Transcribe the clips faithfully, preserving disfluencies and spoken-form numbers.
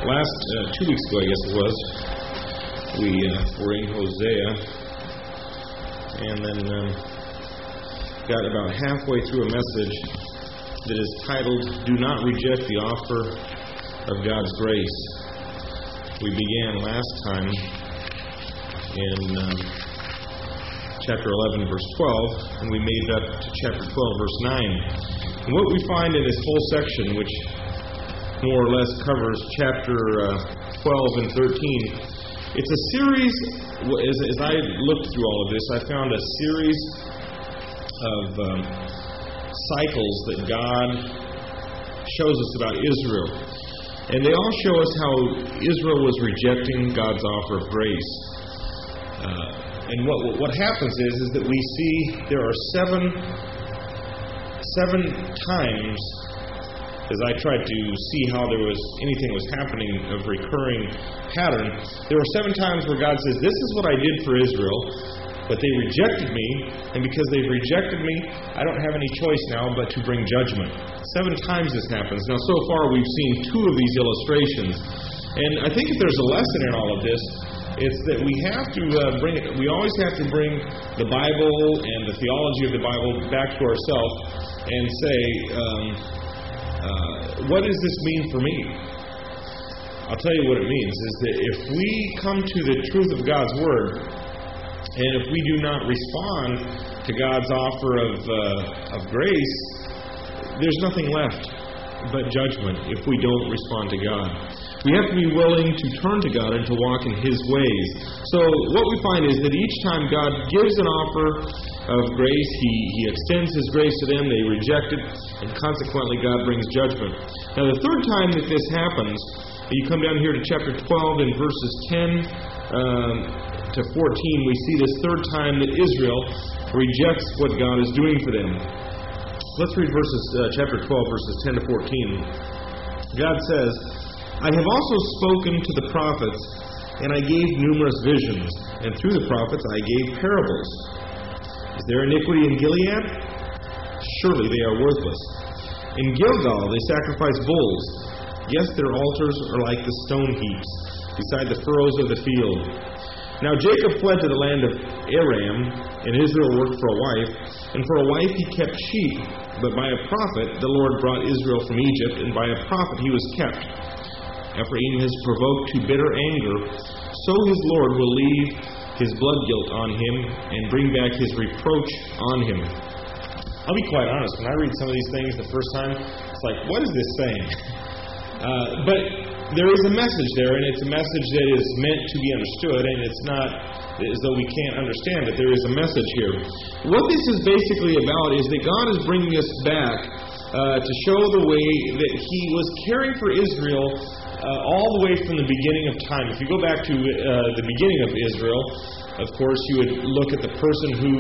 Last, uh, two weeks ago, I guess it was, we uh, were in Hosea, and then um, got about halfway through a message that is titled, Do Not Reject the Offer of God's Grace. We began last time in um, chapter eleven, verse twelve, and we made it up to chapter twelve, verse nine. And what we find in this whole section, which more or less covers chapter uh, twelve and thirteen, it's a series, as, as I looked through all of this, I found a series of um, cycles that God shows us about Israel. And they all show us how Israel was rejecting God's offer of grace. Uh, and what what happens is, is that we see there are seven, seven times, as I tried to see how there was anything was happening of recurring pattern, there were seven times where God says, this is what I did for Israel, but they rejected me, and because they've rejected me, I don't have any choice now but to bring judgment. Seven times this happens. Now, so far we've seen two of these illustrations, and I think if there's a lesson in all of this, it's that we have to uh, bring it, we always have to bring the Bible and the theology of the Bible back to ourselves and say, um, uh, what does this mean for me? I'll tell you what it means, is that if we come to the truth of God's Word, and if we do not respond to God's offer of uh, of grace, there's nothing left but judgment if we don't respond to God. We have to be willing to turn to God and to walk in His ways. So what we find is that each time God gives an offer of grace, He, he extends His grace to them, they reject it, and consequently God brings judgment. Now the third time that this happens, you come down here to chapter twelve and verses ten um, to fourteen, we see this third time that Israel rejects what God is doing for them. Let's read verses, uh, chapter twelve, verses ten to fourteen. God says, I have also spoken to the prophets, and I gave numerous visions, and through the prophets I gave parables. Is there iniquity in Gilead? Surely they are worthless. In Gilgal they sacrifice bulls. Yes, their altars are like the stone heaps, beside the furrows of the field. Now Jacob fled to the land of Aram, and Israel worked for a wife, and for a wife he kept sheep. But by a prophet the Lord brought Israel from Egypt, and by a prophet he was kept. Ephraim has provoked to bitter anger, so his Lord will leave his blood guilt on him, and bring back his reproach on him. I'll be quite honest, when I read some of these things the first time, it's like, what is this saying? uh, but there is a message there, and it's a message that is meant to be understood, and it's not as though we can't understand it. There is a message here. What this is basically about is that God is bringing us back uh, to show the way that He was caring for Israel uh, all the way from the beginning of time. If you go back to uh, the beginning of Israel, of course, you would look at the person who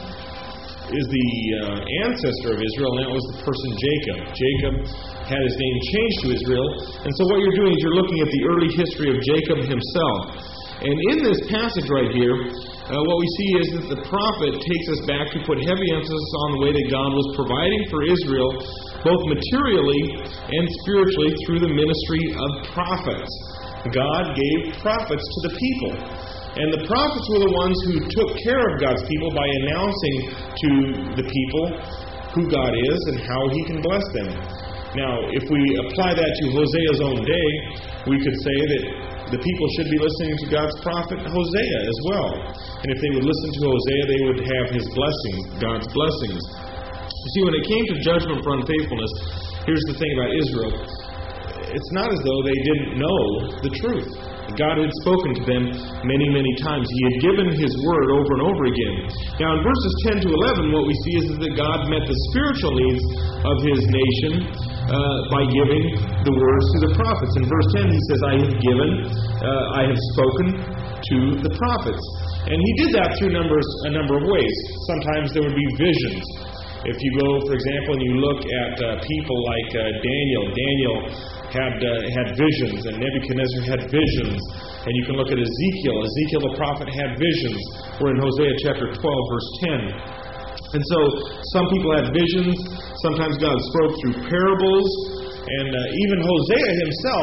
is the uh, ancestor of Israel, and that was the person Jacob. Jacob had his name changed to Israel, and so what you're doing is you're looking at the early history of Jacob himself. And in this passage right here, uh, what we see is that the prophet takes us back to put heavy emphasis on the way that God was providing for Israel, both materially and spiritually, through the ministry of prophets. God gave prophets to the people. And the prophets were the ones who took care of God's people by announcing to the people who God is and how He can bless them. Now, if we apply that to Hosea's own day, we could say that the people should be listening to God's prophet Hosea as well. And if they would listen to Hosea, they would have his blessings, God's blessings. You see, when it came to judgment for unfaithfulness, here's the thing about Israel. It's not as though they didn't know the truth. God had spoken to them many, many times. He had given His word over and over again. Now in verses ten to eleven, what we see is that God met the spiritual needs of His nation uh, by giving the words to the prophets. In verse ten, He says, I have given, uh, I have spoken to the prophets. And He did that through numbers, a number of ways. Sometimes there would be visions. If you go, for example, and you look at uh, people like uh, Daniel, Daniel had uh, had visions, and Nebuchadnezzar had visions. And you can look at Ezekiel. Ezekiel the prophet had visions. We're in Hosea chapter twelve, verse ten. And so some people had visions. Sometimes God spoke through parables. And uh, even Hosea himself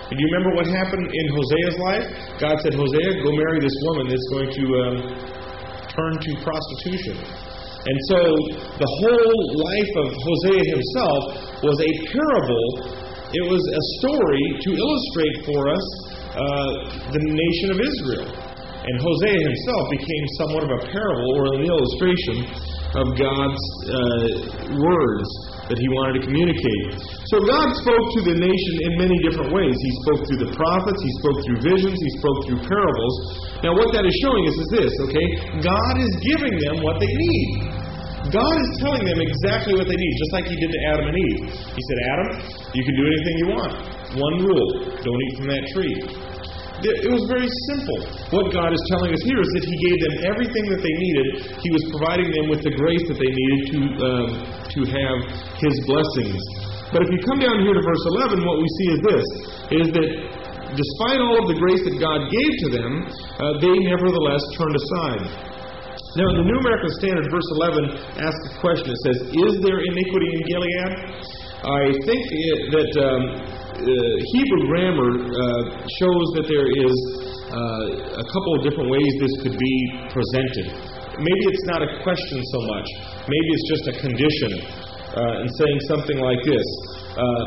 And you remember what happened in Hosea's life? God said, Hosea, go marry this woman that's going to um, turn to prostitution. And so the whole life of Hosea himself was a parable. It was a story to illustrate for us uh, the nation of Israel. And Hosea himself became somewhat of a parable or an illustration of God's uh, words that He wanted to communicate. So God spoke to the nation in many different ways. He spoke through the prophets, He spoke through visions, He spoke through parables. Now what that is showing us is this, okay? God is giving them what they need. God is telling them exactly what they need, just like He did to Adam and Eve. He said, Adam, you can do anything you want. One rule, don't eat from that tree. It was very simple. What God is telling us here is that He gave them everything that they needed. He was providing them with the grace that they needed to um, to have His blessings. But if you come down here to verse eleven, what we see is this, is that despite all of the grace that God gave to them, uh, they nevertheless turned aside. Now, in the New American Standard, verse eleven asks a question. It says, is there iniquity in Gilead? I think it, that... Um, Uh, Hebrew grammar uh, shows that there is uh, a couple of different ways this could be presented. Maybe it's not a question so much. Maybe it's just a condition. Uh, and saying something like this. Uh,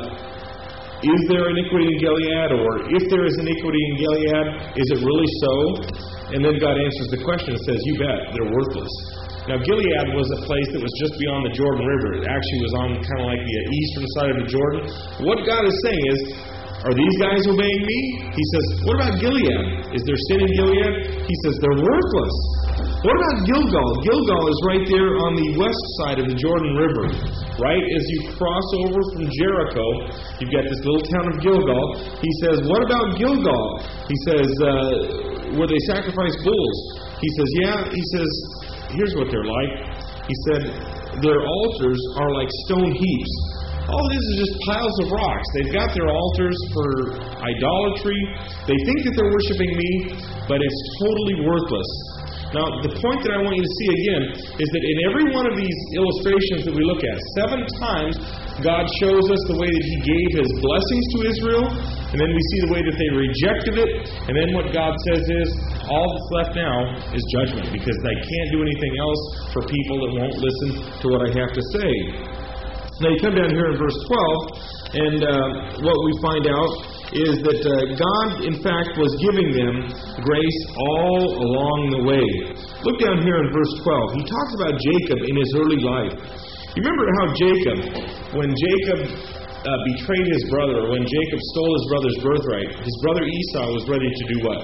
is there iniquity in Gilead? Or if there is iniquity in Gilead, is it really so? And then God answers the question and says, you bet, they're worthless. Now, Gilead was a place that was just beyond the Jordan River. It actually was on kind of like the eastern side of the Jordan. What God is saying is, are these guys obeying me? He says, what about Gilead? Is there sin in Gilead? He says, they're worthless. What about Gilgal? Gilgal is right there on the west side of the Jordan River. Right as you cross over from Jericho, you've got this little town of Gilgal. He says, what about Gilgal? He says, uh, where they sacrifice bulls. He says, yeah. He says, here's what they're like. He said, their altars are like stone heaps. All it is is just piles of rocks. They've got their altars for idolatry. They think that they're worshiping me, but it's totally worthless. Now, the point that I want you to see again is that in every one of these illustrations that we look at, seven times God shows us the way that He gave His blessings to Israel, and then we see the way that they rejected it, and then what God says is, all that's left now is judgment, because they can't do anything else for people that won't listen to what I have to say. Now you come down here in verse twelve, and uh, what we find out is that uh, God, in fact, was giving them grace all along the way. Look down here in verse twelve. He talks about Jacob in his early life. You remember how Jacob, when Jacob uh, betrayed his brother, or when Jacob stole his brother's birthright, his brother Esau was ready to do what?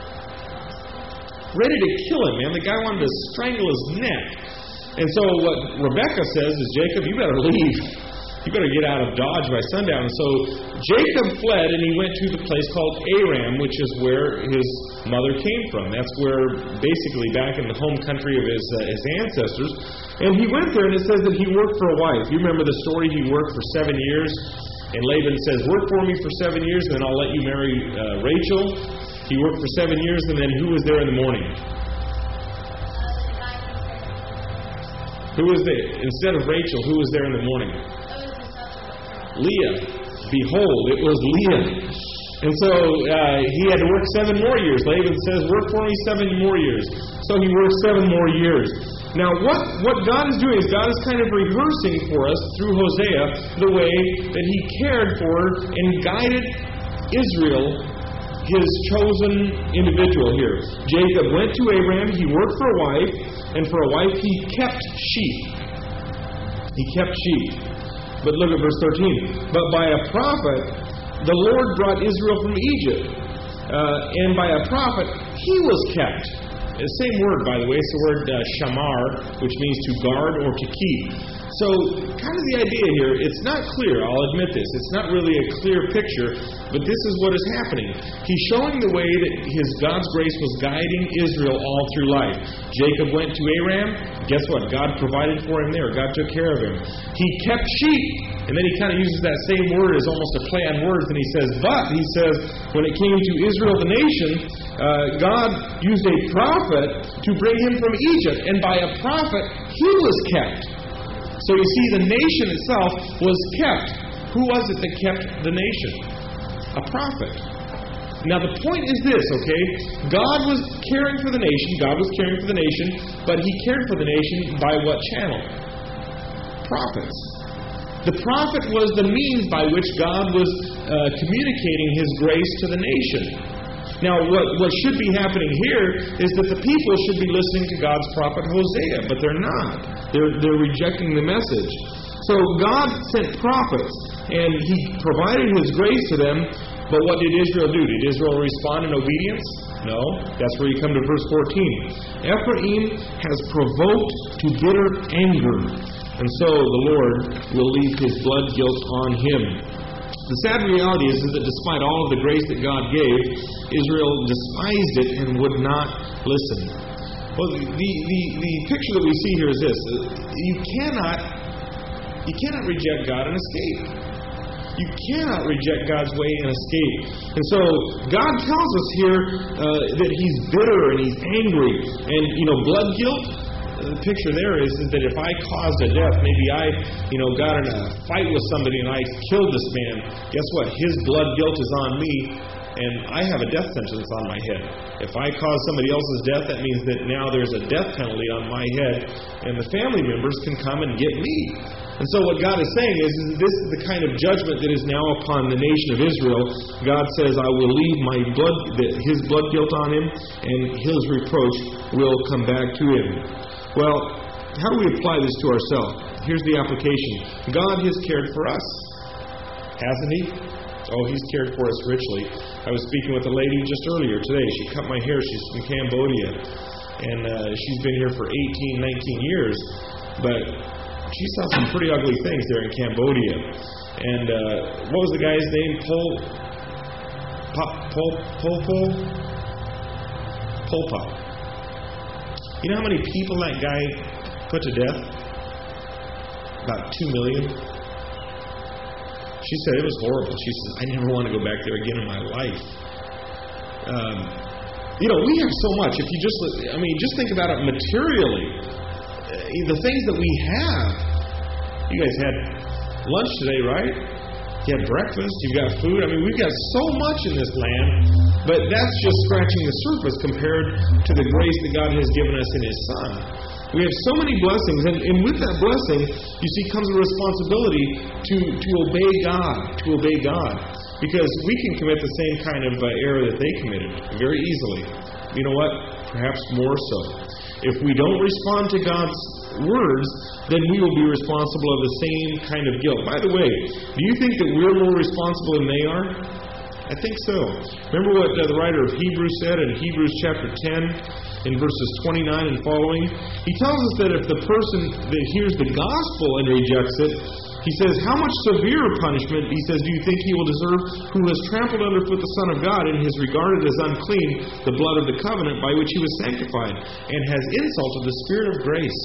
Ready to kill him, man. The guy wanted to strangle his neck. And so what Rebekah says is, Jacob, you better leave. You better get out of Dodge by sundown. So Jacob fled, and he went to the place called Aram, which is where his mother came from. That's where, basically, back in the home country of his, uh, his ancestors. And he went there, and it says that he worked for a wife. You remember the story? He worked for seven years. And Laban says, work for me for seven years, and then I'll let you marry uh, Rachel. He worked for seven years, and then who was there in the morning? Who was there? Instead of Rachel, who was there in the morning? Leah. Behold, it was Leah. And so uh, he had to work seven more years. Laban says, work for me seven more years. So he worked seven more years. Now, what, what God is doing is God is kind of rehearsing for us through Hosea the way that He cared for and guided Israel, His chosen individual here. Jacob went to Abraham. He worked for a wife. And for a wife, he kept sheep. He kept sheep. But look at verse thirteen. But by a prophet, the Lord brought Israel from Egypt. Uh, and by a prophet, he was kept. The same word, by the way. It's the word uh, shamar, which means to guard or to keep. So, kind of the idea here, it's not clear, I'll admit this. It's not really a clear picture, but this is what is happening. He's showing the way that his God's grace was guiding Israel all through life. Jacob went to Aram. Guess what? God provided for him there. God took care of him. He kept sheep. And then he kind of uses that same word as almost a play on words, and he says, but, he says, when it came to Israel the nation, uh, God used a prophet to bring him from Egypt, and by a prophet, he was kept. So you see, the nation itself was kept. Who was it that kept the nation? a prophet. Now the point is this, okay? God was caring for the nation, God was caring for the nation, but He cared for the nation by what channel? Prophets. The prophet was the means by which God was uh, communicating His grace to the nation. Now, what, what should be happening here is that the people should be listening to God's prophet Hosea, but they're not. They're, they're rejecting the message. So God sent prophets, and He provided His grace to them, but what did Israel do? Did Israel respond in obedience? No. That's where you come to verse fourteen. Ephraim has provoked to bitter anger, and so the Lord will leave His blood guilt on him. The sad reality is, is that despite all of the grace that God gave, Israel despised it and would not listen. Well, the, the, the, the picture that we see here is this. You cannot, you cannot reject God and escape. You cannot reject God's way and escape. And so God tells us here uh, that He's bitter and He's angry. And, you know, blood guilt, the picture there is, is that if I caused a death, maybe I, you know, got in a fight with somebody and I killed this man, guess what? His blood guilt is on me, and I have a death sentence on my head. If I cause somebody else's death, that means that now there's a death penalty on my head, and the family members can come and get me. And so what God is saying is, is this is the kind of judgment that is now upon the nation of Israel. God says, I will leave my blood, His blood guilt on him, and His reproach will come back to him. Well, how do we apply this to ourselves? Here's the application. God has cared for us, hasn't He? Oh, He's cared for us richly. I was speaking with a lady just earlier today. She cut my hair. She's from Cambodia. And uh, she's been here for eighteen, nineteen years. But she saw some pretty ugly things there in Cambodia. And uh, what was the guy's name? Pol... Pol... Pol... Pol... Pol... Pol Pot. You know how many people that guy put to death? About two million. She said it was horrible. She said, I never want to go back there again in my life. Um, you know, we have so much. If you just, I mean, just think about it materially. Uh, the things that we have. You guys had lunch today, right? You had breakfast. You've got food. I mean, we've got so much in this land, but that's just scratching the surface compared to the grace that God has given us in His Son. We have so many blessings, and, and with that blessing, you see, comes a responsibility to, to obey God, to obey God. Because we can commit the same kind of uh, error that they committed very easily. You know what? Perhaps more so. If we don't respond to God's words, then we will be responsible of the same kind of guilt. By the way, do you think that we're more responsible than they are? I think so. Remember what uh, the writer of Hebrews said in Hebrews chapter ten, in verses twenty-nine and following? He tells us that if the person that hears the gospel and rejects it, he says, how much severe punishment, he says, do you think he will deserve, who has trampled underfoot the Son of God and has regarded as unclean the blood of the covenant by which he was sanctified, and has insulted the Spirit of grace?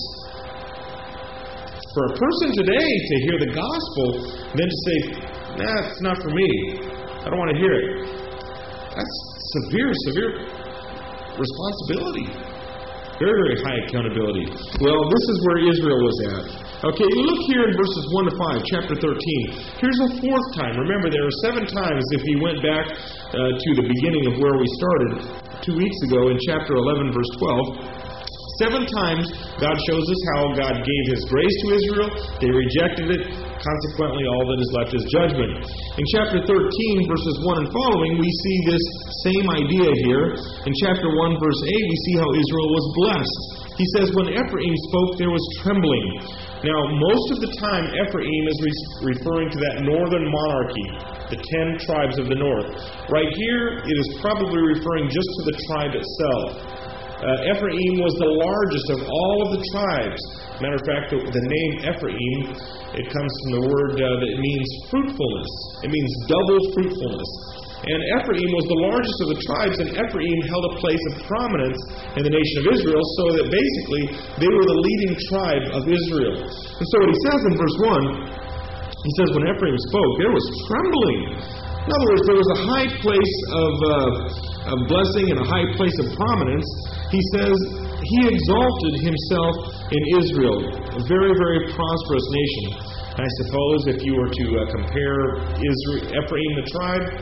For a person today to hear the gospel, then to say, nah, it's not for me, I don't want to hear it. That's severe, severe responsibility. Very, very high accountability. Well, this is where Israel was at. Okay, look here in verses one to five, chapter thirteen. Here's a fourth time. Remember, there were seven times if he went back uh, to the beginning of where we started two weeks ago in chapter eleven, verse twelve. Seven times God shows us how God gave His grace to Israel. They rejected it. Consequently, all that is left is judgment. In chapter thirteen, verses one and following, we see this same idea here. In chapter one, verse eight, we see how Israel was blessed. He says, when Ephraim spoke, there was trembling. Now, most of the time, Ephraim is re- referring to that northern monarchy, the ten tribes of the north. Right here, it is probably referring just to the tribe itself. Uh, Ephraim was the largest of all of the tribes. Matter of fact, the, the name Ephraim, it comes from the word uh, that means fruitfulness. It means double fruitfulness. And Ephraim was the largest of the tribes, and Ephraim held a place of prominence in the nation of Israel, so that basically they were the leading tribe of Israel. And so what he says in verse one, he says, when Ephraim spoke, there was trembling. In other words, there was a high place of, uh, of blessing and a high place of prominence. He says, he exalted himself in Israel, a very, very prosperous nation. I suppose if you were to uh, compare Israel, Ephraim the tribe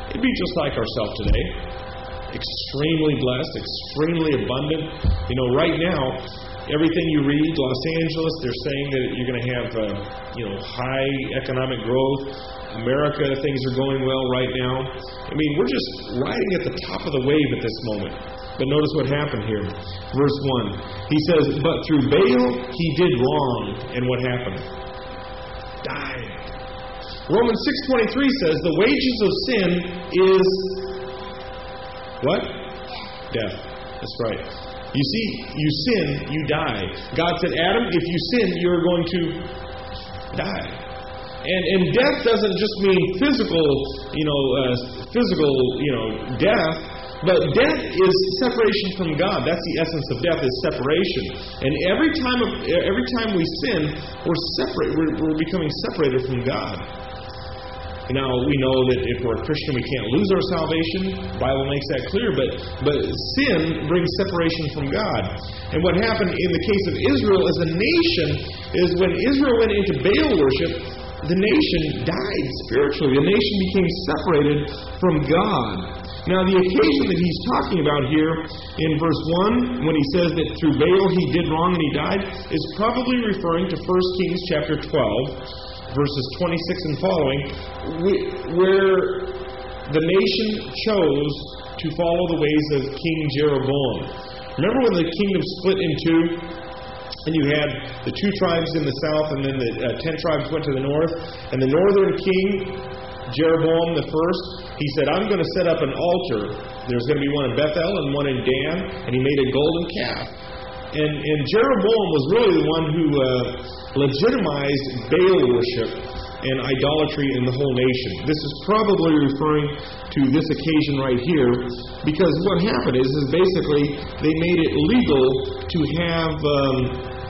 it'd be just like ourselves today. Extremely blessed, extremely abundant. You know, right now, everything you read, Los Angeles, they're saying that you're going to have, uh, you know, high economic growth. America, things are going well right now. I mean, we're just riding at the top of the wave at this moment. But notice what happened here. Verse one. He says, but through Baal he did wrong. And what happened? Died. Romans six twenty-three says, the wages of sin is what? Death. That's right. You see, you sin, you die. God said, Adam, if you sin, you're going to die. And, and death doesn't just mean physical, you know, uh, physical, you know, death. But death is separation from God. That's the essence of death, is separation. And every time, of, every time we sin, we're separate. We're, we're becoming separated from God. Now, we know that if we're a Christian, we can't lose our salvation. The Bible makes that clear. But, but sin brings separation from God. And what happened in the case of Israel as a nation is when Israel went into Baal worship, the nation died spiritually. The nation became separated from God. Now, the occasion that he's talking about here in verse one, when he says that through Baal he did wrong and he died, is probably referring to First Kings chapter twelve, verses twenty-six and following, where the nation chose to follow the ways of King Jeroboam. Remember when the kingdom split in two? And you had the two tribes in the south, and then the uh, ten tribes went to the north. And the northern king, Jeroboam the first, he said, I'm going to set up an altar. There's going to be one in Bethel and one in Dan. And he made a golden calf. And, and Jeroboam was really the one who uh, legitimized Baal worship and idolatry in the whole nation. This is probably referring to this occasion right here, because what happened is, is basically they made it legal to have... Um,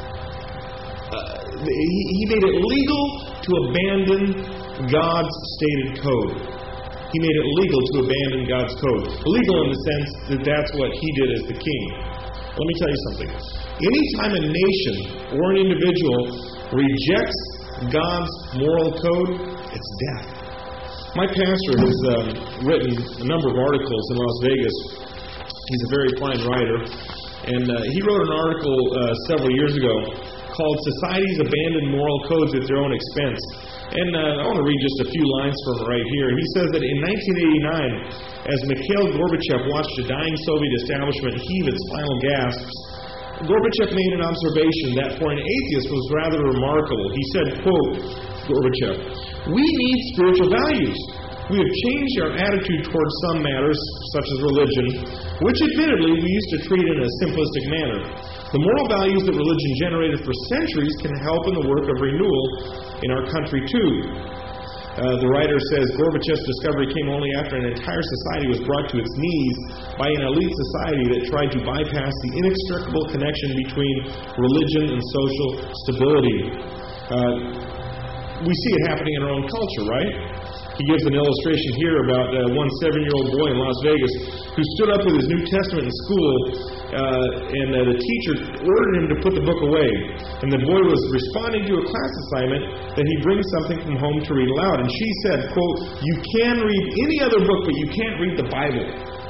uh, he, he made it legal to abandon God's stated code. He made it legal to abandon God's code. Legal in the sense that that's what he did as the king. Let me tell you something. Anytime a nation or an individual rejects God's moral code, it's death. My pastor has um, written a number of articles in Las Vegas. He's a very fine writer. And uh, he wrote an article uh, several years ago called Societies Abandon Moral Codes at Their Own Expense. And uh, I want to read just a few lines from it right here. He says that in nineteen eighty-nine, as Mikhail Gorbachev watched a dying Soviet establishment heave its final gasps, Gorbachev made an observation that for an atheist was rather remarkable. He said, quote, Gorbachev, we need spiritual values. We have changed our attitude towards some matters, such as religion, which admittedly we used to treat in a simplistic manner. The moral values that religion generated for centuries can help in the work of renewal in our country too. Uh, the writer says Gorbachev's discovery came only after an entire society was brought to its knees by an elite society that tried to bypass the inextricable connection between religion and social stability. Uh, we see it happening in our own culture, right? He gives an illustration here about uh, one seven-year-old boy in Las Vegas who stood up with his New Testament in school, uh, and uh, the teacher ordered him to put the book away. And the boy was responding to a class assignment that he brings something from home to read aloud. And she said, quote, you can read any other book, but you can't read the Bible.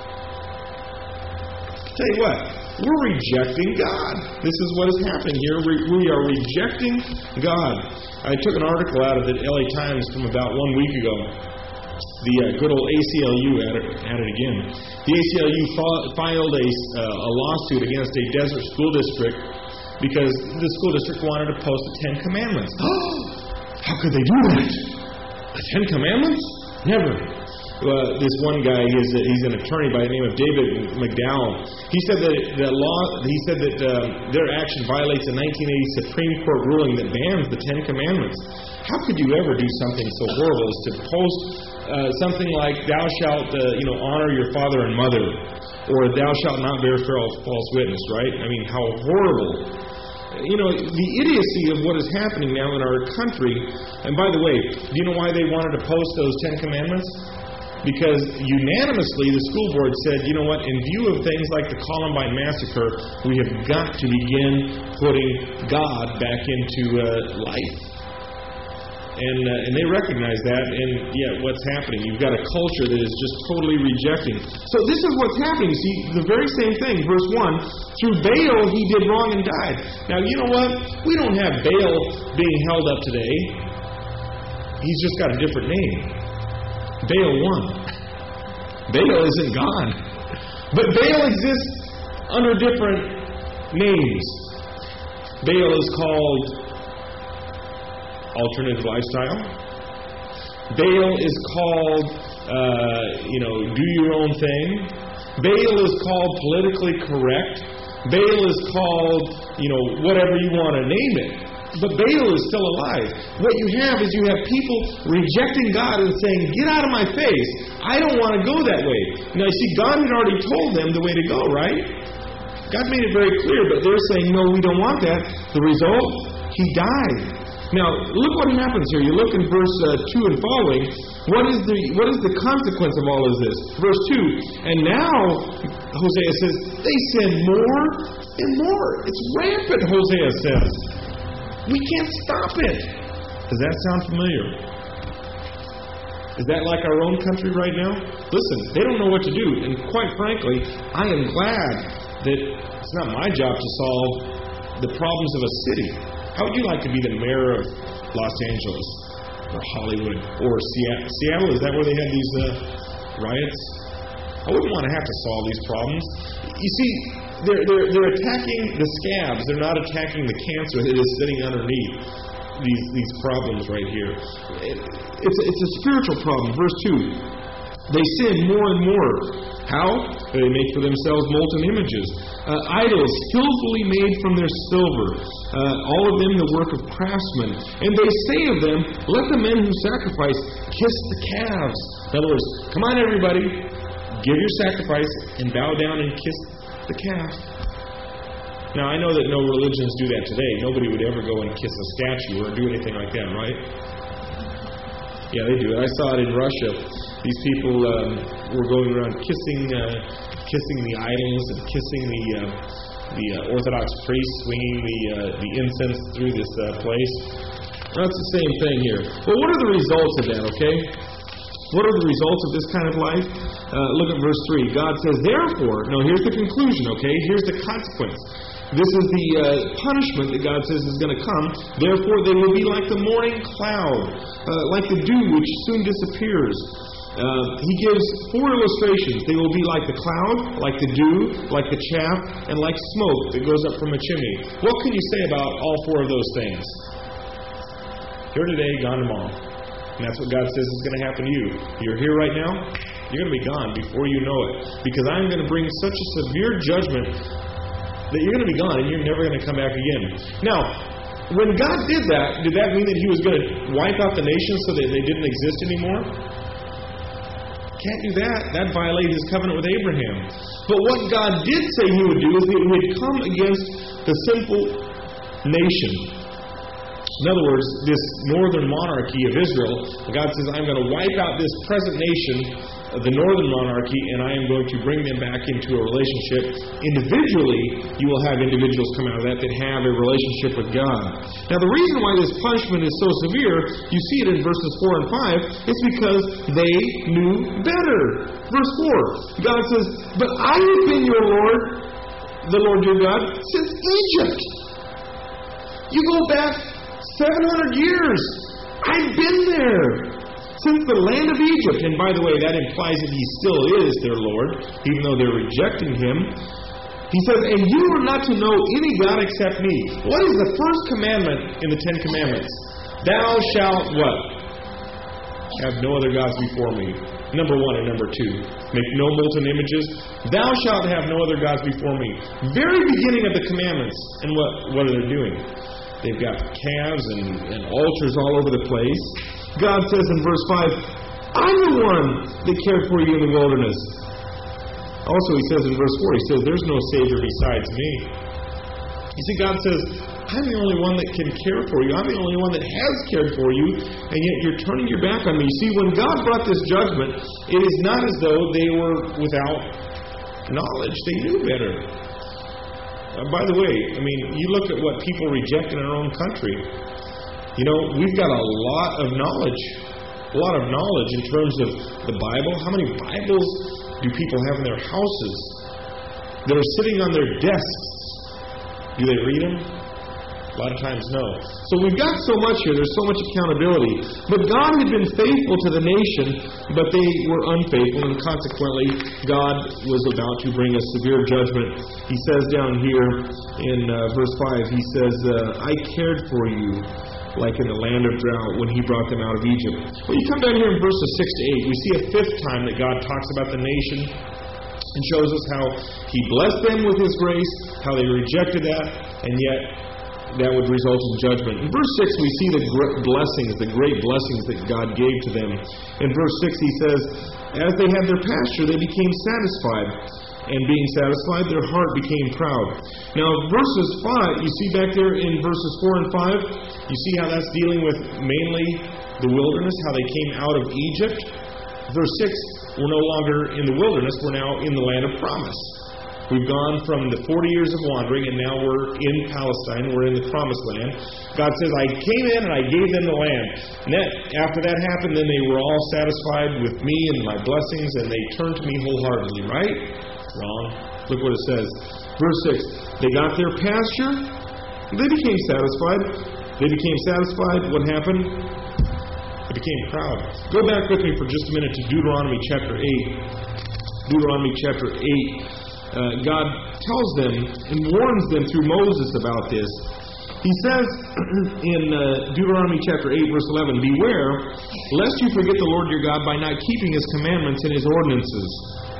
I'll tell you what, we're rejecting God. This is what is happening here. We, we are rejecting God. I took an article out of the L A Times from about one week ago. The uh, good old A C L U at it, at it again. The A C L U fa- filed a, uh, a lawsuit against a desert school district because the school district wanted to post the Ten Commandments. How could they do that? The Ten Commandments? Never. Uh, this one guy, he's, a, he's an attorney by the name of David McDowell. He said that the law. He said that uh, their action violates a nineteen eighty Supreme Court ruling that bans the Ten Commandments. How could you ever do something so horrible as to post uh, something like "Thou shalt, uh, you know, honor your father and mother," or "Thou shalt not bear false witness"? Right? I mean, how horrible. You know, the idiocy of what is happening now in our country. And by the way, do you know why they wanted to post those Ten Commandments? Because unanimously the school board said, you know what, in view of things like the Columbine Massacre, we have got to begin putting God back into uh, life. And uh, and they recognize that, and yet what's happening? You've got a culture that is just totally rejecting. So this is what's happening. See, the very same thing. Verse one, through Baal he did wrong and died. Now, you know what? We don't have Baal being held up today. He's just got a different name. Baal won. Baal isn't gone. But Baal exists under different names. Baal is called alternative lifestyle. Baal is called, uh, you know, do your own thing. Baal is called politically correct. Baal is called, you know, whatever you want to name it. But Baal is still alive. What you have is you have people rejecting God and saying, get out of my face. I don't want to go that way. Now, you see, God had already told them the way to go, right? God made it very clear, but they're saying, no, we don't want that. The result, he died. Now, look what happens here. You look in verse uh, two and following. What is the what is the consequence of all of this? Verse two. And now, Hosea says, they sin more and more. It's rampant, Hosea says. We can't stop it. Does that sound familiar? Is that like our own country right now? Listen, they don't know what to do. And quite frankly, I am glad that it's not my job to solve the problems of a city. How would you like to be the mayor of Los Angeles or Hollywood or Seattle? Seattle, is that where they had these uh, riots? I wouldn't want to have to solve these problems. You see, they're, they're, they're attacking the scabs. They're not attacking the cancer that is sitting underneath these, these problems right here. It, it's, it's a spiritual problem. Verse two. They sin more and more. How? They make for themselves molten images. Uh, idols skillfully made from their silver. Uh, all of them the work of craftsmen. And they say of them, let the men who sacrifice kiss the calves. In other words, come on everybody, give your sacrifice and bow down and kiss the calf. Now I know that no religions do that today. Nobody would ever go and kiss a statue or do anything like that, right? Yeah, they do it. I saw it in Russia. These people um, were going around kissing, uh, kissing the idols and kissing the uh, the uh, Orthodox priests, swinging the uh, the incense through this uh, place. That's the same thing here. Well, what are the results of that? Okay, what are the results of this kind of life? Uh, look at verse three. God says, therefore. No, here's the conclusion. Okay, here's the consequence. This is the uh, punishment that God says is going to come. Therefore, they will be like the morning cloud, uh, like the dew which soon disappears. Uh, he gives four illustrations. They will be like the cloud, like the dew, like the chaff, and like smoke that goes up from a chimney. What can you say about all four of those things? Here today, gone tomorrow. And that's what God says is going to happen to you. You're here right now, you're going to be gone before you know it. Because I'm going to bring such a severe judgment that you're going to be gone and you're never going to come back again. Now, when God did that, did that mean that He was going to wipe out the nations so that they didn't exist anymore? Can't do that. That violated His covenant with Abraham. But what God did say He would do is that He would come against the sinful nation. In other words, this northern monarchy of Israel, God says, I'm going to wipe out this present nation, the northern monarchy, and I am going to bring them back into a relationship. Individually, you will have individuals come out of that that have a relationship with God. Now, the reason why this punishment is so severe, you see it in verses four and five, it's because they knew better. Verse four, God says, but I have been your Lord, the Lord your God, since Egypt. You go back seven hundred years. I've been there. Since the land of Egypt. And by the way, that implies that He still is their Lord, even though they're rejecting Him. He says, and you are not to know any God except me. What is the first commandment in the Ten Commandments? Thou shalt what? Have no other gods before me. Number one and number two. Make no molten images. Thou shalt have no other gods before me. Very beginning of the commandments. And what, what are they doing? They've got calves and, and altars all over the place. God says in verse five, I'm the one that cared for you in the wilderness. Also, He says in verse four, He says, there's no Savior besides me. You see, God says, I'm the only one that can care for you. I'm the only one that has cared for you, and yet you're turning your back on me. You see, when God brought this judgment, it is not as though they were without knowledge. They knew better. Uh, by the way, I mean, you look at what people reject in our own country. You know, we've got a lot of knowledge. A lot of knowledge in terms of the Bible. How many Bibles do people have in their houses that are sitting on their desks? Do they read them? A lot of times, no. So we've got so much here. There's so much accountability. But God had been faithful to the nation, but they were unfaithful, and consequently, God was about to bring a severe judgment. He says down here in uh, verse five, He says, uh, I cared for you like in the land of drought when He brought them out of Egypt. Well, you come down here in verses six to eight, we see a fifth time that God talks about the nation and shows us how He blessed them with His grace, how they rejected that, and yet that would result in judgment. In verse six, we see the great blessings, the great blessings that God gave to them. In verse six, He says, as they had their pasture, they became satisfied. And being satisfied, their heart became proud. Now, verses five, you see back there in verses four and five, you see how that's dealing with mainly the wilderness, how they came out of Egypt. Verse six, we're no longer in the wilderness, we're now in the land of promise. We've gone from the forty years of wandering, and now we're in Palestine. We're in the promised land. God says, I came in and I gave them the land. And that, after that happened, then they were all satisfied with me and my blessings, and they turned to me wholeheartedly, right? Wrong. Look what it says. Verse six, they got their pasture. They became satisfied. They became satisfied. What happened? They became proud. Go back with me for just a minute to Deuteronomy chapter eight. Deuteronomy chapter eight. Uh, God tells them and warns them through Moses about this. He says in uh, Deuteronomy chapter eight, verse eleven, beware, lest you forget the Lord your God by not keeping His commandments and His ordinances.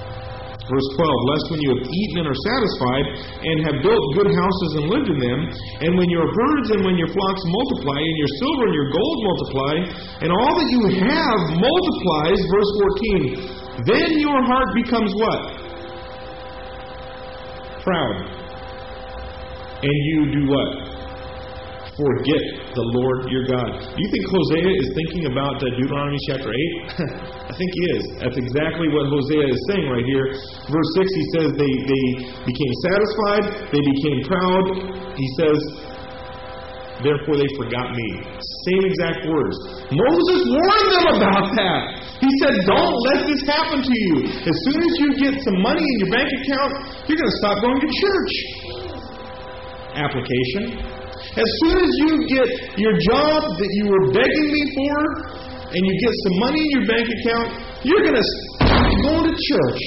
Verse twelve, lest when you have eaten and are satisfied, and have built good houses and lived in them, and when your herds and when your flocks multiply, and your silver and your gold multiply, and all that you have multiplies, verse fourteen, then your heart becomes what? Proud. And you do what? Forget the Lord your God. Do you think Hosea is thinking about uh, Deuteronomy chapter eight? I think he is. That's exactly what Hosea is saying right here. Verse six, he says they, they became satisfied, they became proud. He says, therefore they forgot me. Same exact words. Moses warned them about that. He said, don't let this happen to you. As soon as you get some money in your bank account, you're going to stop going to church. Application. As soon as you get your job that you were begging me for, and you get some money in your bank account, you're going to stop going to church.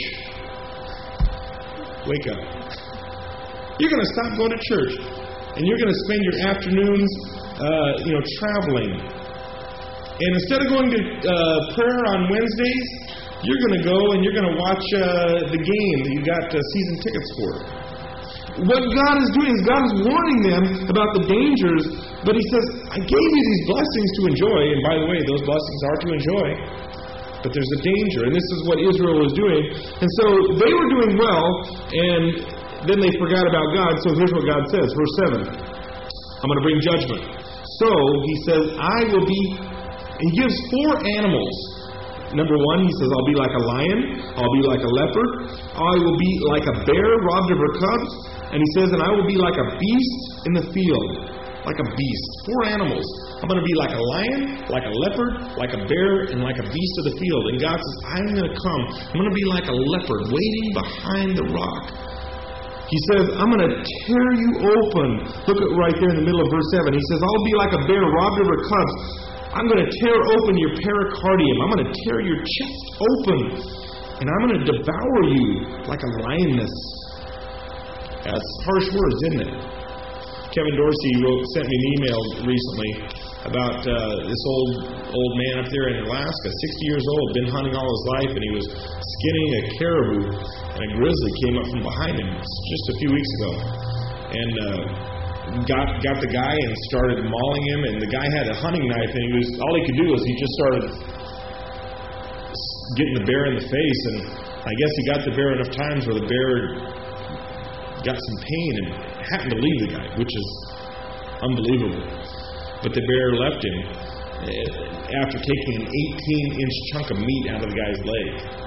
Wake up. You're going to stop going to church. And you're going to spend your afternoons, uh, you know, traveling. And instead of going to uh, prayer on Wednesdays, you're going to go and you're going to watch uh, the game that you got uh, season tickets for. What God is doing is God is warning them about the dangers, but He says, I gave you these blessings to enjoy, and by the way, those blessings are to enjoy, but there's a danger, and this is what Israel was doing. And so they were doing well, and then they forgot about God, so here's what God says, verse seven, I'm going to bring judgment. So, He says, I will be... He gives four animals. Number one, He says, I'll be like a lion. I'll be like a leopard. I will be like a bear robbed of her cubs. And He says, and I will be like a beast in the field. Like a beast. Four animals. I'm going to be like a lion, like a leopard, like a bear, and like a beast of the field. And God says, I'm going to come. I'm going to be like a leopard waiting behind the rock. He says, I'm going to tear you open. Look at right there in the middle of verse seven. He says, I'll be like a bear robbed of her cubs. I'm going to tear open your pericardium. I'm going to tear your chest open. And I'm going to devour you like a lioness. That's harsh words, isn't it? Kevin Dorsey wrote, sent me an email recently about uh, this old old man up there in Alaska, sixty years old, been hunting all his life, and he was skinning a caribou, and a grizzly came up from behind him just a few weeks ago. And... Uh, Got got the guy and started mauling him, and the guy had a hunting knife, and he was all he could do was he just started getting the bear in the face, and I guess he got the bear enough times where the bear got some pain and happened to leave the guy, which is unbelievable. But the bear left him after taking an eighteen-inch chunk of meat out of the guy's leg.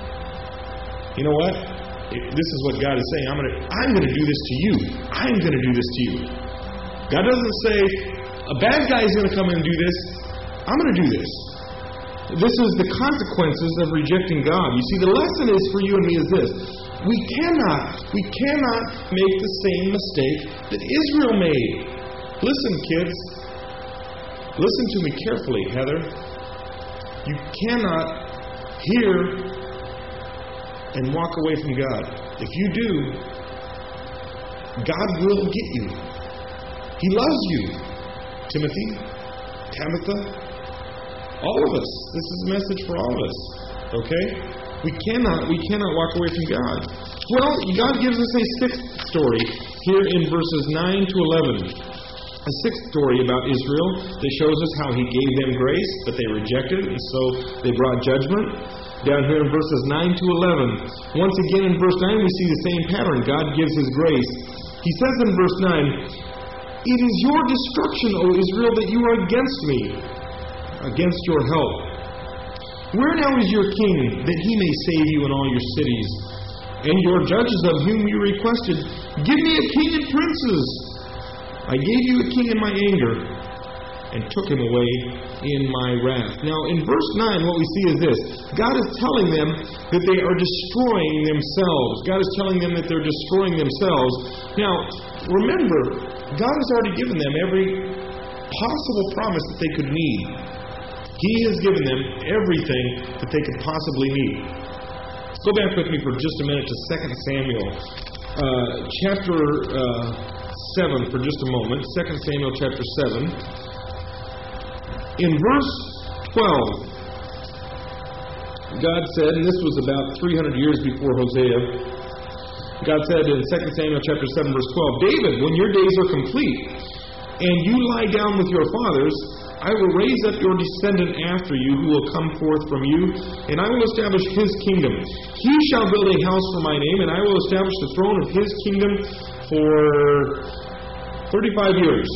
You know what? This is what God is saying. I'm going to I'm going to do this to you. I'm going to do this to you. God doesn't say, a bad guy is going to come in and do this. I'm going to do this. This is the consequences of rejecting God. You see, the lesson is for you and me is this. We cannot, we cannot make the same mistake that Israel made. Listen, kids. Listen to me carefully, Heather. You cannot hear and walk away from God. If you do, God will get you. He loves you. Timothy, Tabitha, all of us. This is a message for all of us. Okay? We cannot, we cannot walk away from God. Well, God gives us a sixth story here in verses nine to eleven. A sixth story about Israel that shows us how He gave them grace, but they rejected it, and so they brought judgment. Down here in verses nine to eleven. Once again in verse nine we see the same pattern. God gives His grace. He says in verse nine, "It is your destruction, O Israel, that you are against me, against your help. Where now is your king, that he may save you in all your cities? And your judges of whom you requested, give me a king and princes. I gave you a king in my anger, and took him away in my wrath." Now, in verse nine, what we see is this. God is telling them that they are destroying themselves. God is telling them that they're destroying themselves. Now, remember, God has already given them every possible promise that they could need. He has given them everything that they could possibly need. Go back with me for just a minute to Second Samuel, uh, chapter uh, seven for just a moment. Second Samuel chapter seven. In verse twelve, God said, and this was about three hundred years before Hosea, God said in Second Samuel chapter seven, verse twelve, "David, when your days are complete, and you lie down with your fathers, I will raise up your descendant after you, who will come forth from you, and I will establish his kingdom. He shall build a house for my name, and I will establish the throne of his kingdom for thirty-five years.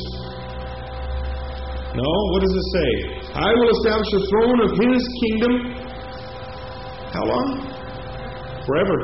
No, what does it say? I will establish the throne of his kingdom. How long? Forever.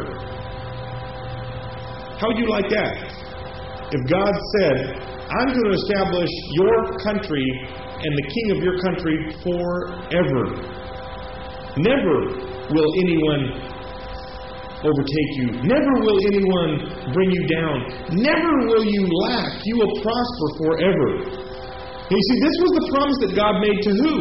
How would you like that? If God said, I'm going to establish your country and the king of your country forever. Never will anyone overtake you. Never will anyone bring you down. Never will you lack. You will prosper forever. And you see, this was the promise that God made to who?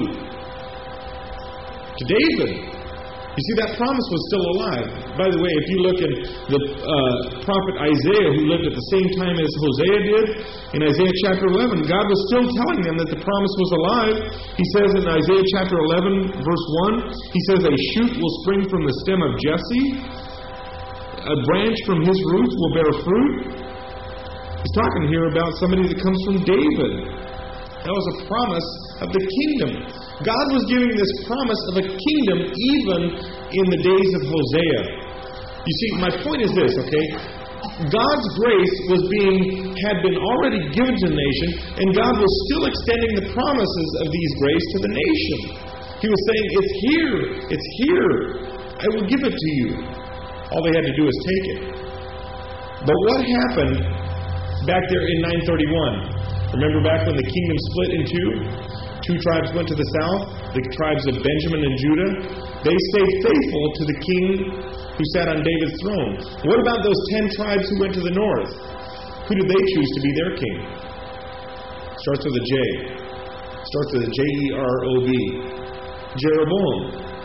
To David. You see, that promise was still alive. By the way, if you look at the uh, prophet Isaiah, who lived at the same time as Hosea did, in Isaiah chapter eleven, God was still telling them that the promise was alive. He says in Isaiah chapter eleven, verse one, He says, "A shoot will spring from the stem of Jesse. A branch from his roots will bear fruit." He's talking here about somebody that comes from David. That was a promise of the kingdom. God was giving this promise of a kingdom even in the days of Hosea. You see, my point is this, okay? God's grace was being, had been already given to the nation, and God was still extending the promises of these grace to the nation. He was saying, it's here, it's here. I will give it to you. All they had to do is take it. But what happened back there in nine thirty-one? Remember back when the kingdom split in two? Two tribes went to the south, the tribes of Benjamin and Judah. They stayed faithful to the king who sat on David's throne. What about those ten tribes who went to the north? Who did they choose to be their king? Starts with a J. Starts with a J E R O B. Jeroboam.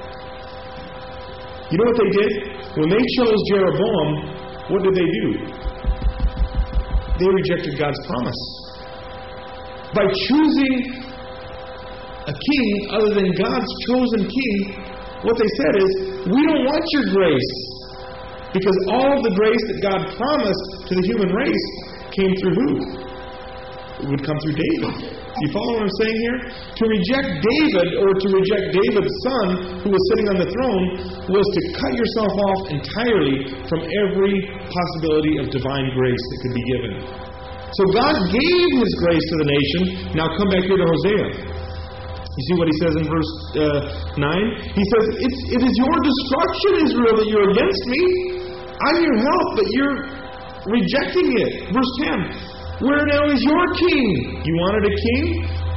You know what they did? When they chose Jeroboam, what did they do? They rejected God's promise. By choosing a king other than God's chosen king, what they said is, we don't want your grace. Because all of the grace that God promised to the human race came through who? It would come through David. You follow what I'm saying here? To reject David, or to reject David's son, who was sitting on the throne, was to cut yourself off entirely from every possibility of divine grace that could be given. So God gave His grace to the nation. Now come back here to Hosea. You see what he says in verse uh, nine? He says, it's, it is your destruction, Israel, that you're against me. I'm your help, but you're rejecting it. Verse ten. Where now is your king? You wanted a king?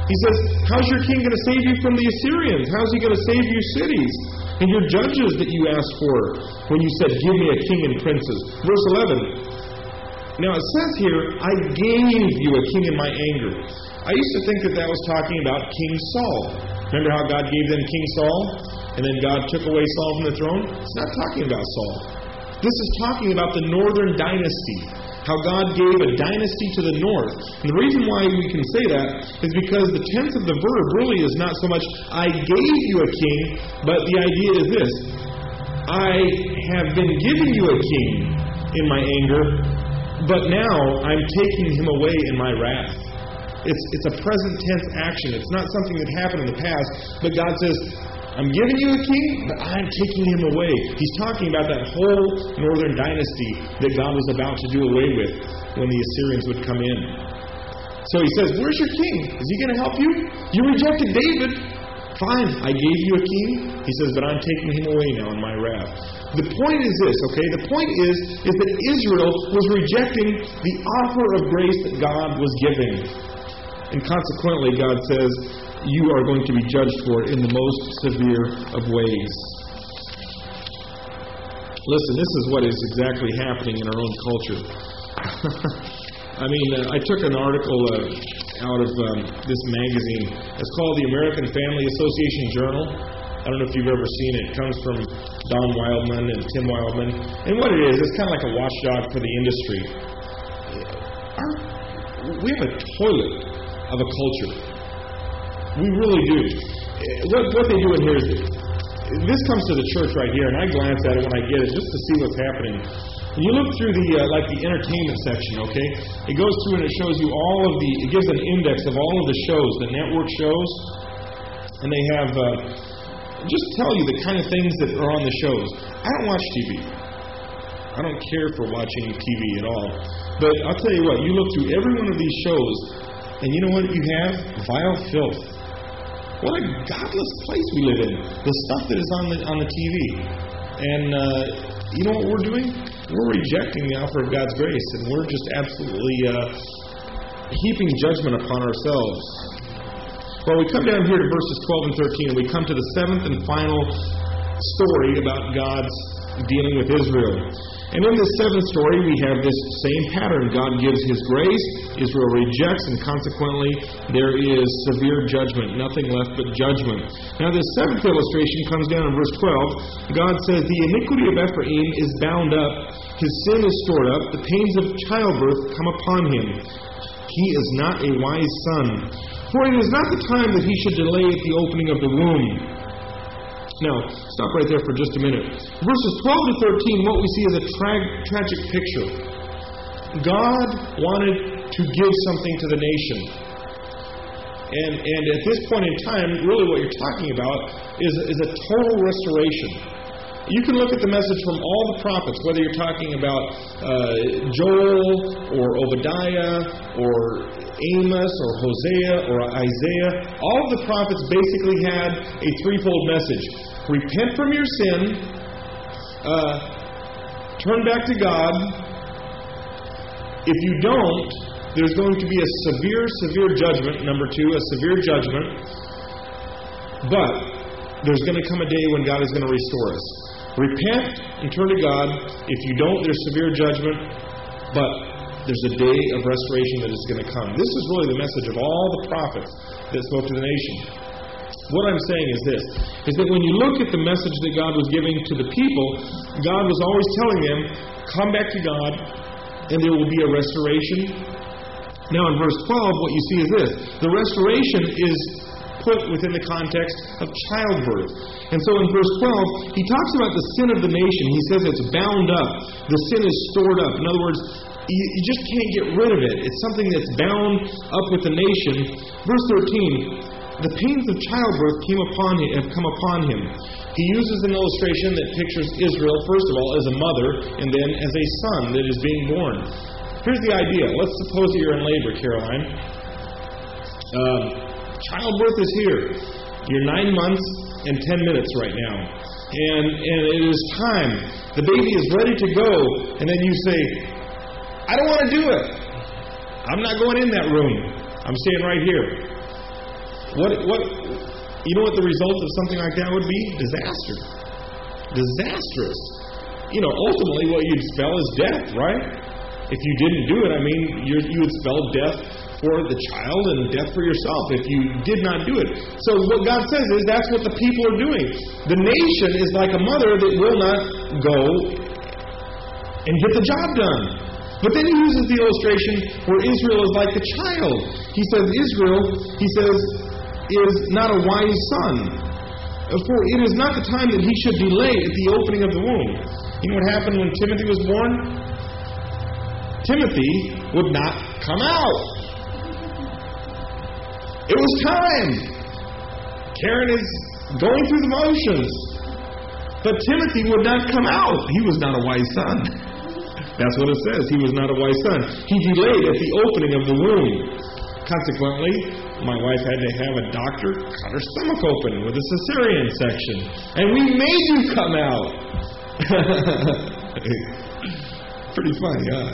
He says, how's your king going to save you from the Assyrians? How's he going to save you cities and your judges that you asked for when you said, give me a king and princes? Verse eleven. Now it says here, I gave you a king in my anger. I used to think that that was talking about King Saul. Remember how God gave them King Saul? And then God took away Saul from the throne? It's not talking about Saul. This is talking about the northern dynasty. How God gave a dynasty to the north. And the reason why we can say that is because the tense of the verb really is not so much, I gave you a king, but the idea is this. I have been giving you a king in my anger, but now I'm taking him away in my wrath. It's, it's a present tense action. It's not something that happened in the past, but God says, I'm giving you a king, but I'm taking him away. He's talking about that whole northern dynasty that God was about to do away with when the Assyrians would come in. So he says, where's your king? Is he going to help you? You rejected David. Fine, I gave you a king. He says, but I'm taking him away now in my wrath. The point is this, okay? The point is, is that Israel was rejecting the offer of grace that God was giving. And consequently, God says, you are going to be judged for it in the most severe of ways. Listen, this is what is exactly happening in our own culture. I mean, uh, I took an article uh, out of um, this magazine. It's called the American Family Association Journal. I don't know if you've ever seen it. It comes from Don Wildman and Tim Wildman. And what it is, it's kind of like a watchdog for the industry. Our, we have a toilet of a culture. We really do. What, what they do in here is, this comes to the church right here, and I glance at it when I get it just to see what's happening. When you look through the uh, like the entertainment section, okay, it goes through and it shows you all of the, it gives an index of all of the shows, the network shows, and they have, uh, just tell you the kind of things that are on the shows. I don't watch T V. I don't care for watching T V at all. But I'll tell you what, you look through every one of these shows, and you know what you have? Vile filth. What a godless place we live in. The stuff that is on the on the T V. And uh, you know what we're doing? We're rejecting the offer of God's grace. And we're just absolutely uh, heaping judgment upon ourselves. Well, we come down here to verses twelve and thirteen. And we come to the seventh and final story about God's dealing with Israel. And in this seventh story, we have this same pattern. God gives His grace, Israel rejects, and consequently, there is severe judgment. Nothing left but judgment. Now, this seventh illustration comes down in verse twelve. God says, the iniquity of Ephraim is bound up, his sin is stored up, the pains of childbirth come upon him. He is not a wise son. For it is not the time that he should delay at the opening of the womb. Now, stop right there for just a minute. Verses twelve to thirteen, what we see is a tra- tragic picture. God wanted to give something to the nation. And, and at this point in time, really what you're talking about is, is a total restoration. You can look at the message from all the prophets, whether you're talking about uh, Joel or Obadiah or Amos or Hosea or Isaiah. All of the prophets basically had a threefold message. Repent from your sin, uh, turn back to God. If you don't, there's going to be a severe, severe judgment. Number two, a severe judgment. But there's going to come a day when God is going to restore us. Repent and turn to God. If you don't, there's severe judgment. But there's a day of restoration that is going to come. This is really the message of all the prophets that spoke to the nation. What I'm saying is this, is that when you look at the message that God was giving to the people, God was always telling them, come back to God, and there will be a restoration. Now in verse twelve, what you see is this. The restoration is put within the context of childbirth. And so in verse twelve, he talks about the sin of the nation. He says it's bound up. The sin is stored up. In other words, you, you just can't get rid of it. It's something that's bound up with the nation. Verse thirteen, the pains of childbirth came upon him, have come upon him. He uses an illustration that pictures Israel, first of all, as a mother, and then as a son that is being born. Here's the idea. Let's suppose that you're in labor, Caroline. Um, childbirth is here. You're nine months and ten minutes right now. And, and it is time. The baby is ready to go. And then you say, I don't want to do it. I'm not going in that room. I'm staying right here. what, what, you know what the result of something like that would be? Disaster. Disastrous. You know, ultimately what you'd spell is death, right? If you didn't do it, I mean, you you would spell death for the child and death for yourself if you did not do it. So what God says is that's what the people are doing. The nation is like a mother that will not go and get the job done. But then he uses the illustration where Israel is like the child. He says Israel, he says, is not a wise son. For it is not the time that he should delay at the opening of the womb. You know what happened when Timothy was born? Timothy would not come out. It was time. Karen is going through the motions. But Timothy would not come out. He was not a wise son. That's what it says. He was not a wise son. He delayed at the opening of the womb. Consequently, my wife had to have a doctor cut her stomach open with a cesarean section. And we made you come out. Pretty funny, huh?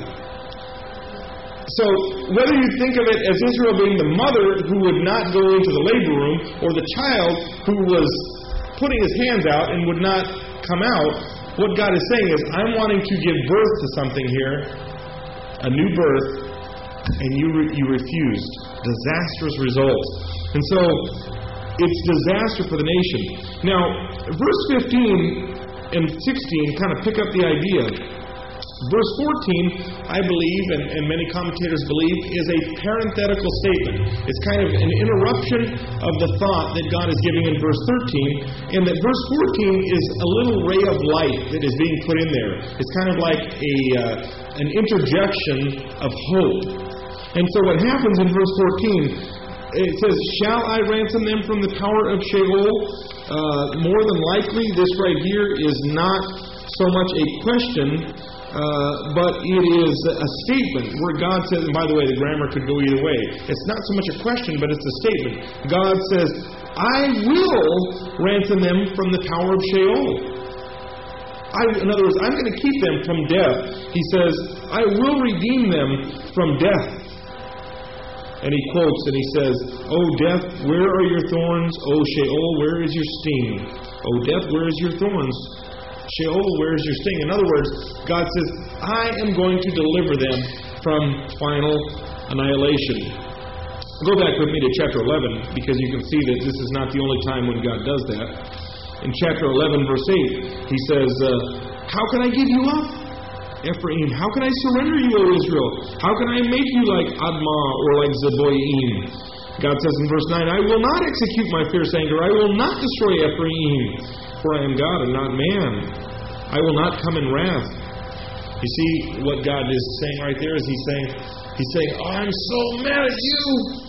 So, whether you think of it as Israel being the mother who would not go into the labor room, or the child who was putting his hands out and would not come out, what God is saying is, I'm wanting to give birth to something here, a new birth, and you re- you refused. Disastrous results. And so, it's disaster for the nation. Now, verse fifteen and sixteen kind of pick up the idea. Verse fourteen, I believe, and, and many commentators believe, is a parenthetical statement. It's kind of an interruption of the thought that God is giving in verse thirteen, and that verse fourteen is a little ray of light that is being put in there. It's kind of like a uh, an interjection of hope. And so what happens in verse fourteen, it says, shall I ransom them from the power of Sheol? Uh, more than likely, this right here is not so much a question, Uh, but it is a statement where God says, and by the way, the grammar could go either way. It's not so much a question, but it's a statement. God says, I will ransom them from the power of Sheol. I, in other words, I'm going to keep them from death. He says, I will redeem them from death. And he quotes and he says, O death, where are your thorns? O Sheol, where is your sting? O death, where is your thorns? Sheol, where is your sting? In other words, God says, I am going to deliver them from final annihilation. Go back with me to chapter eleven, because you can see that this is not the only time when God does that. In chapter eleven, verse eight, he says, uh, how can I give you up, Ephraim? How can I surrender you, O Israel? How can I make you like Admah or like Zeboim? God says in verse nine, I will not execute my fierce anger. I will not destroy Ephraim. For I am God and not man. I will not come in wrath. You see what God is saying right there is He's saying, He's saying, oh, I'm so mad at you.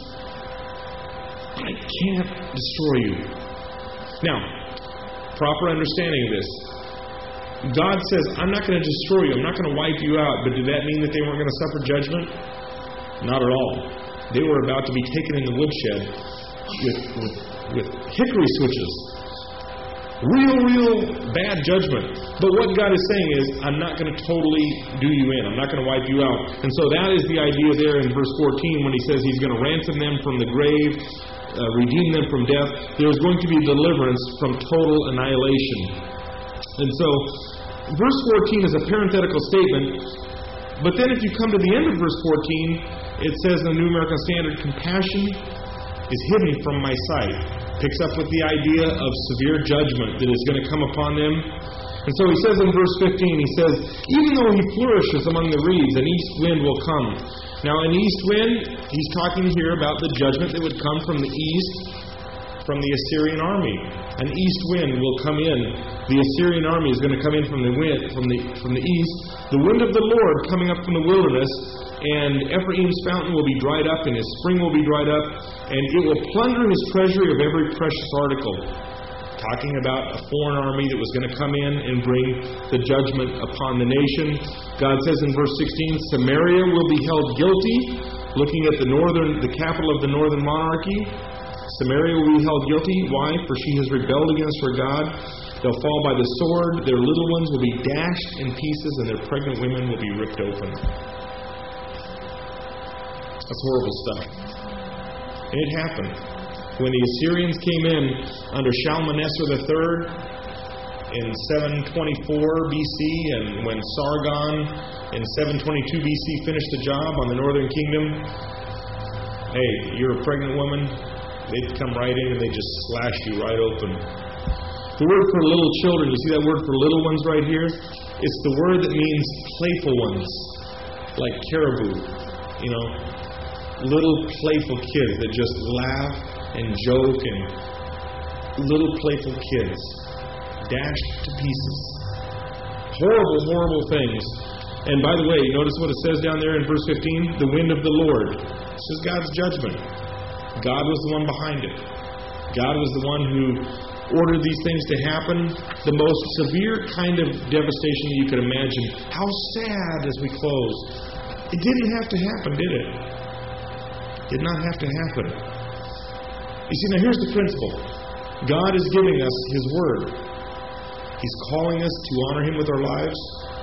I can't destroy you. Now, proper understanding of this. God says, I'm not going to destroy you. I'm not going to wipe you out. But did that mean that they weren't going to suffer judgment? Not at all. They were about to be taken in the woodshed with, with, with hickory switches. Real, real bad judgment. But what God is saying is, I'm not going to totally do you in. I'm not going to wipe you out. And so that is the idea there in verse fourteen when he says he's going to ransom them from the grave, uh, redeem them from death. There's going to be deliverance from total annihilation. And so, verse fourteen is a parenthetical statement. But then if you come to the end of verse fourteen, it says in the New American Standard, compassion is hidden from my sight. Picks up with the idea of severe judgment that is going to come upon them. And so he says in verse fifteen, he says, even though he flourishes among the reeds, an east wind will come. Now an east wind, he's talking here about the judgment that would come from the east, from the Assyrian army. An east wind will come in. The Assyrian army is going to come in from the wind, from the from the east. The wind of the Lord coming up from the wilderness, and Ephraim's fountain will be dried up, and his spring will be dried up, and it will plunder his treasury of every precious article. Talking about a foreign army that was going to come in and bring the judgment upon the nation. God says in verse sixteen, Samaria will be held guilty, looking at the northern, the capital of the northern monarchy. Samaria will be held guilty. Why? For she has rebelled against her God. They'll fall by the sword. Their little ones will be dashed in pieces, and their pregnant women will be ripped open. That's horrible stuff. And it happened. When the Assyrians came in under Shalmaneser the third in seven twenty-four B C, and when Sargon in seven twenty-two B C finished the job on the northern kingdom, hey, you're a pregnant woman, they'd come right in and they just slash you right open. The word for little children, you see that word for little ones right here? It's the word that means playful ones, like caribou, you know, little playful kids that just laugh and joke, and little playful kids dashed to pieces. Horrible, horrible things. And by the way, notice what it says down there in verse fifteen, the wind of the Lord. This is God's judgment. God was the one behind it. God was the one who ordered these things to happen. The most severe kind of devastation that you could imagine. How sad as we close. It didn't have to happen, did it? Did not have to happen. You see, now here's the principle. God is giving us His Word. He's calling us to honor Him with our lives.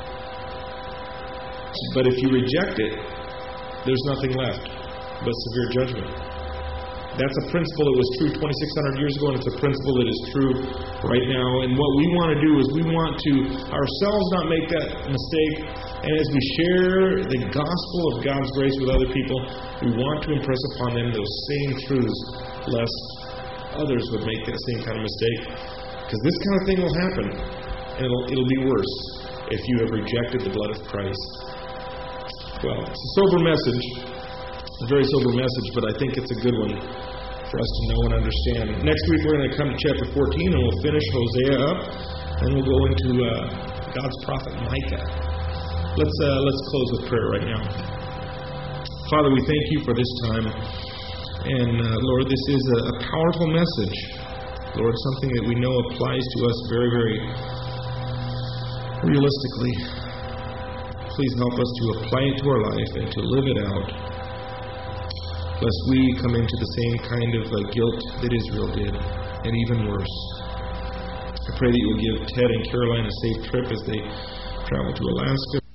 But if you reject it, there's nothing left but severe judgment. That's a principle that was true twenty-six hundred years ago, and it's a principle that is true right now. And what we want to do is we want to ourselves not make that mistake. And as we share the gospel of God's grace with other people, we want to impress upon them those same truths, lest others would make that same kind of mistake. Because this kind of thing will happen, and it'll, it'll be worse if you have rejected the blood of Christ. Well, it's a sober message, a very sober message, but I think it's a good one for us to know and understand. Next week we're going to come to chapter fourteen, and we'll finish Hosea up, and we'll go into uh, God's prophet Micah. Let's uh, let's close with prayer right now. Father, we thank You for this time, and uh, Lord, this is a, a powerful message. Lord, something that we know applies to us very, very realistically. Please help us to apply it to our life and to live it out, lest we come into the same kind of uh, guilt that Israel did, and even worse. I pray that You will give Ted and Caroline a safe trip as they travel to Alaska.